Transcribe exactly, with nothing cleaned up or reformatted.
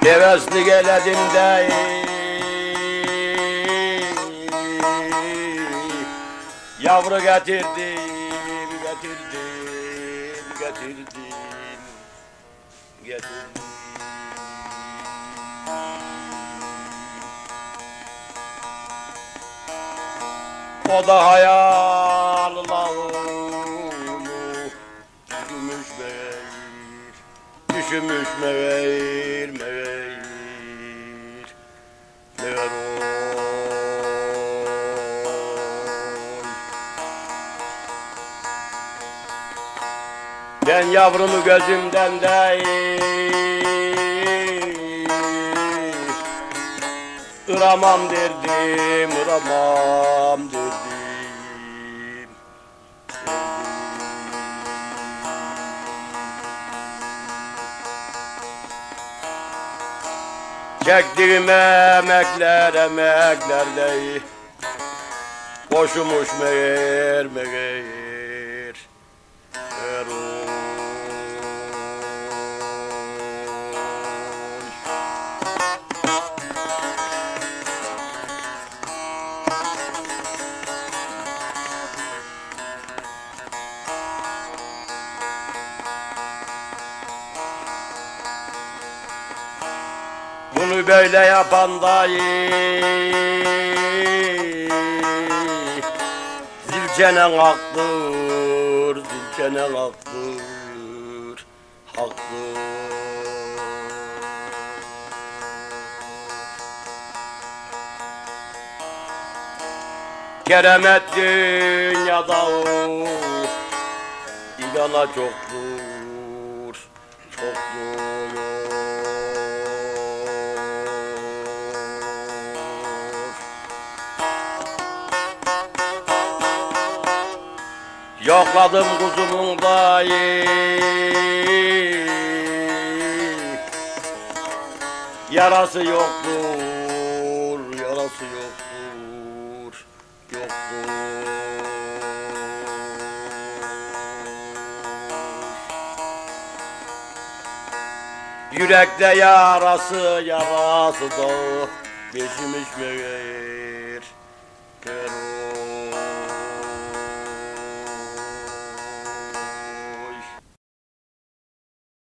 Hevesli geledim de yavru getirdim, getirdim, getirdim, getirdim. O da hayallahu düşünmüş meğer, düşünmüş meğer, meğer, meğer oy. Ben yavrumu gözümden de ıramam derdim, ıramam derdim. Çektiğim emekler emeklerle boşumuş meğer meğer meğer oy. Bunu böyle yapan dayı zilçenen haktır, zilçenen haktır, haktır. Keremet dünyada ilana çoktur, çoktur. Yokladım kuzumun dayı yarası yoktur, yarası yoktur, yoktur. Yürekte yarası, yarası da geçmiş meğer, meğer.